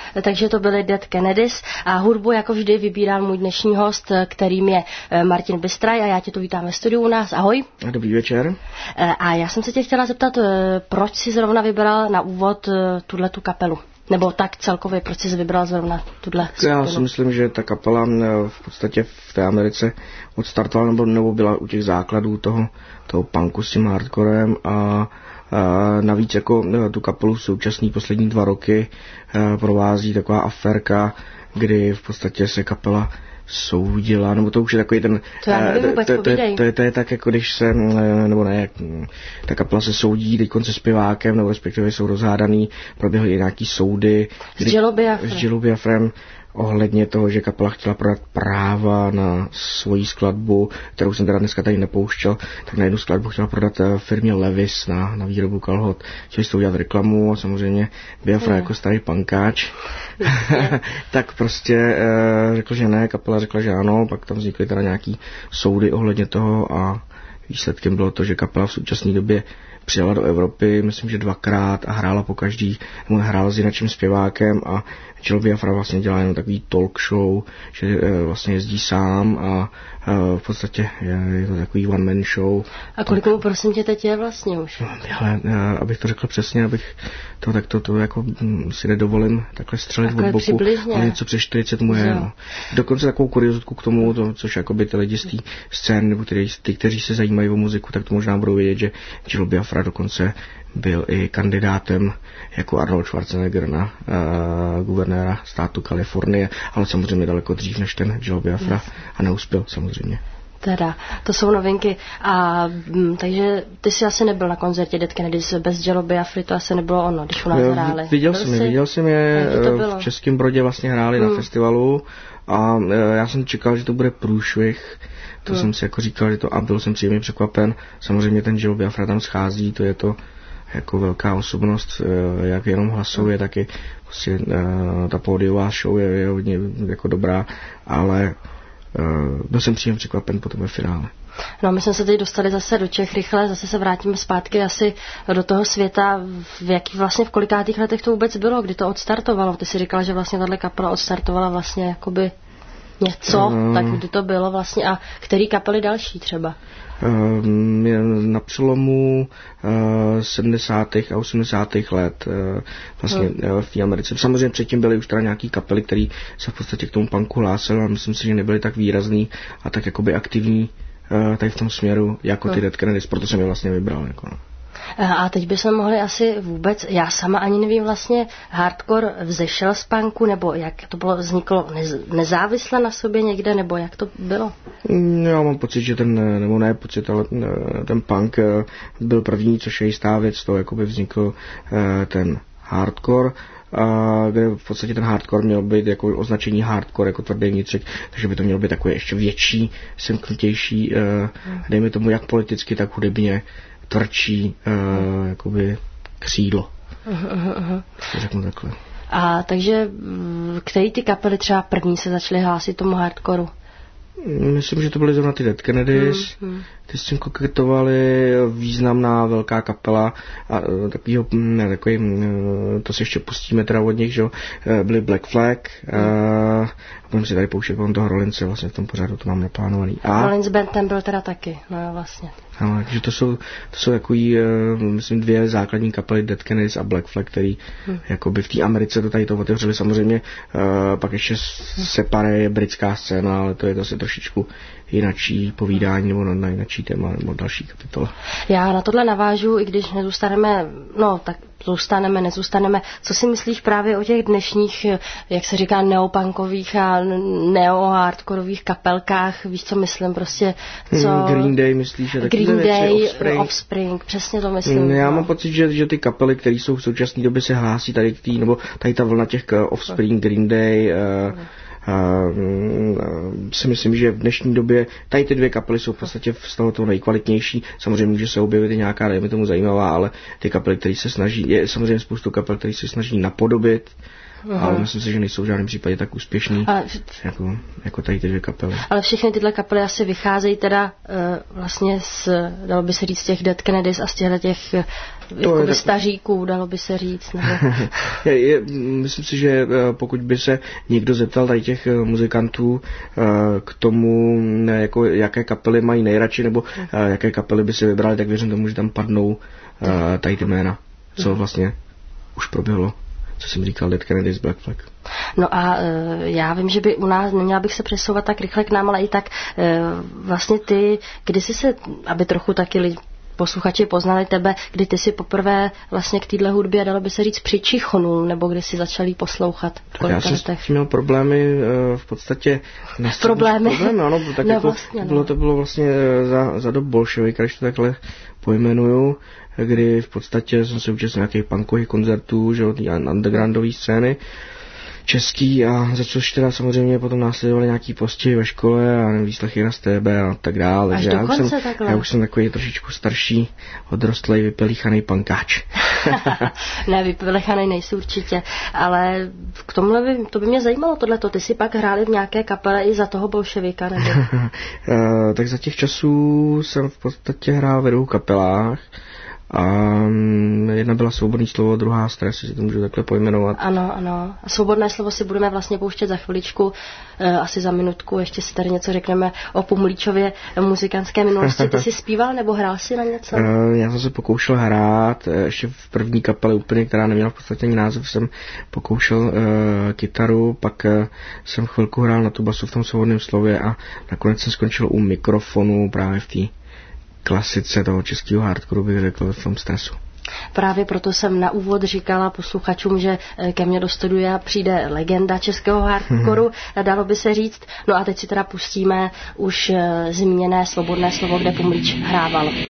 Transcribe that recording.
takže to byly Dead Kennedys a hudbu jako vždy vybíral můj dnešní host, kterým je Martin Bystraj a já tě tu vítám ve studiu u nás. Ahoj. Dobrý večer. A já jsem se tě chtěla zeptat, proč jsi zrovna vybral na úvod tu kapelu? Nebo tak celkově, proč jsi vybral zrovna tuhle skupinu? Já si myslím, že ta kapela v podstatě v té Americe odstartovala nebo byla u těch základů toho punku s tím hardcorem a navíc jako tu kapelu současný poslední 2 roky provází taková aférka, kdy v podstatě se kapela soudila, nebo to už je takový ten... To já nevím vůbec, to je tak, jako když se, nebo ne, ta kapela se soudí teďkon se zpěvákem, nebo respektive jsou rozhádaný, proběhly nějaký soudy. S Jello Biafrem ohledně toho, že kapela chtěla prodat práva na svoji skladbu, kterou jsem teda dneska tady nepouštěl, tak na jednu skladbu chtěla prodat firmě Levis na výrobu kalhot. Chtěli s tou udělat reklamu a samozřejmě Biafra jako starý pankáč. Tak prostě řekl, že ne, kapela řekla, že ano, pak tam vznikly teda nějaký soudy ohledně toho a výsledkem bylo to, že kapela v současné době přijela do Evropy, myslím, že 2krát a hrála po každý, nebo hrála s jiným zpěvákem a Jello Biafra vlastně dělá jenom takový talk show, že vlastně jezdí sám a v podstatě je to takový one man show. A kolik mu prosím tě teď je vlastně už? Ale abych to řekl přesně, abych to jako si nedovolím takhle střelit od boku, ale něco přes 40 mu je. No. Dokonce takovou kuriozitku k tomu, což jakoby ty lidi z té scény, nebo ty, kteří se zajímají o muziku, tak to možná budou vědět, že Jello Biafra dokonce byl i kandidátem jako Arnold Schwarzenegger na guvernéra státu Kalifornie, ale samozřejmě daleko dřív než ten Jello Biafra a neuspěl samozřejmě. Teda, to jsou novinky. A takže ty jsi asi nebyl na koncertě Dead Kennedys bez Jello Biafry, to asi nebylo ono, když u nás hráli. Viděl jsem je v Českém Brodě vlastně hráli na festivalu a já jsem čekal, že to bude průšvih. To jsem si jako říkal, že to a byl jsem příjemně překvapen. Samozřejmě ten Jello Biafra tam schází, to je to jako velká osobnost, jak jenom hlasově, tak i vlastně, ta pódiová show je hodně jako dobrá, ale byl jsem příjemně překvapen potom ve finále. No, my jsme se teď dostali zase do Čech rychle, zase se vrátíme zpátky asi do toho světa, v kolikátých letech to vůbec bylo, kdy to odstartovalo. Ty si říkala, že vlastně tato kapela odstartovala vlastně jakoby něco, tak kdy to bylo vlastně a který kapely další třeba? Na přelomu 70. a 80. let vlastně v té Americe. Samozřejmě předtím byly už teda nějaký kapely, které se v podstatě k tomu punku hlásily, ale myslím si, že nebyly tak výrazný a tak jakoby aktivní tady v tom směru jako ty Dead Kennedys, proto jsem je vlastně vybral. Jako, no. A teď bychom mohli asi vůbec, já sama ani nevím vlastně, hardcore vzešel z punku, nebo jak to bylo, vzniklo nezávisle na sobě někde, nebo jak to bylo? Já mám pocit, že ale ten punk byl první, což je jistá věc, to jakoby vznikl ten hardcore, kde v podstatě ten hardcore měl být jako označení hardcore, jako tvrdý vnitřek, takže by to mělo být takové ještě větší, semknutější, dejme tomu jak politicky, tak hudebně, tvrdší jakoby křídlo. Řeknu takhle. A takže který ty kapely třeba první se začaly hlásit tomu hardcoreu? Myslím, že to byly zrovna ty Dead Kennedys. Ty s tím koketovali, významná velká kapela a to si ještě pustíme teda od nich, že byli Black Flag. Budeme si tady pouštět kolem toho Rollince, vlastně v tom pořadu to mám naplánovaný. Rollins Band ten byl teda taky, no vlastně. Ano, takže to jsou takový, myslím, 2 základní kapely Dead Kennedys a Black Flag, který jakoby v té Americe to tady to otevřeli. Samozřejmě pak ještě Separé je britská scéna, ale to je zase trošičku jinačí povídání nebo na jinačí téma nebo další kapitola. Já na tohle navážu, i když nezůstaneme. Co si myslíš právě o těch dnešních, jak se říká, neopunkových a neo-hardkorových kapelkách? Víš, co myslím? Prostě, Green Day myslíš? Green Day, Offspring, přesně to myslím. Já mám pocit, že ty kapely, které jsou v současné době se hlásí tady k nebo tady ta vlna těch Offspring, Green Day, si myslím, že v dnešní době tady ty 2 kapely jsou v podstatě z toho nejkvalitnější. Samozřejmě může se objevit i nějaká, dejme tomu zajímavá, ale ty kapely, které se snaží, je samozřejmě spoustu kapel, které se snaží napodobit ale myslím si, že nejsou v žádném případě tak úspěšní jako tady ty dvě kapely. Ale všechny tyhle kapely asi vycházejí teda vlastně dalo by se říct, těch Dead Kennedys a z těch staříků, dalo by se říct. Nebo... Myslím si, že pokud by se někdo zeptal tady těch muzikantů k tomu, jako, jaké kapely mají nejradši, nebo jaké kapely by si vybrali, tak věřím tomu, že tam padnou tady ty jména, co vlastně už proběhlo, co jsem říkal, Dead Kennedys, Black Flag. No a já vím, že by u nás, neměla bych se přesouvat tak rychle k nám, ale i tak vlastně ty, kdysi se, aby trochu taky posluchači poznali tebe, kdy ty si poprvé vlastně k téhle hudbě, dalo by se říct, přičichnul, nebo kdy si začal poslouchat? Já jsem měl problémy v podstatě... Problémy, ano, tak no, jako vlastně, no. To bylo vlastně za dob bolševika, když to takhle pojmenuju, kdy v podstatě jsem se účastnil nějakých punkových koncertů, že od undergroundové scény český a za což teda samozřejmě potom následovaly nějaký postihy ve škole a výslechy na STB a tak dále. Až já už jsem takový trošičku starší, odrostlej, vypelichanej pankáč. Ne, vypelichanej nejsou určitě, ale k tomuhle to by mě zajímalo tohleto. Ty si pak hráli v nějaké kapele i za toho bolševika, nebo? Tak za těch časů jsem v podstatě hrál ve dvou kapelách. A jedna byla Svobodný slovo, druhá Stres, si to můžu takhle pojmenovat. Ano. A Svobodné slovo si budeme vlastně pouštět za chviličku, asi za minutku, ještě si tady něco řekneme o Pumlíčově muzikantské minulosti. Ty jsi zpíval nebo hrál si na něco? Já jsem se pokoušel hrát, ještě v první kapele úplně, která neměla v podstatě ani název, jsem pokoušel kytaru, pak jsem chvilku hrál na tu basu v tom Svobodném slově a nakonec jsem skončil u mikrofonu právě v té klasice toho českého hardcoreu, bych řekl, v tom Stresu. Právě proto jsem na úvod říkala posluchačům, že ke mně do studia přijde legenda českého hardcoreu, dalo by se říct. No a teď si teda pustíme už zmíněné Svobodné slovo, kde Pumlíč hrával.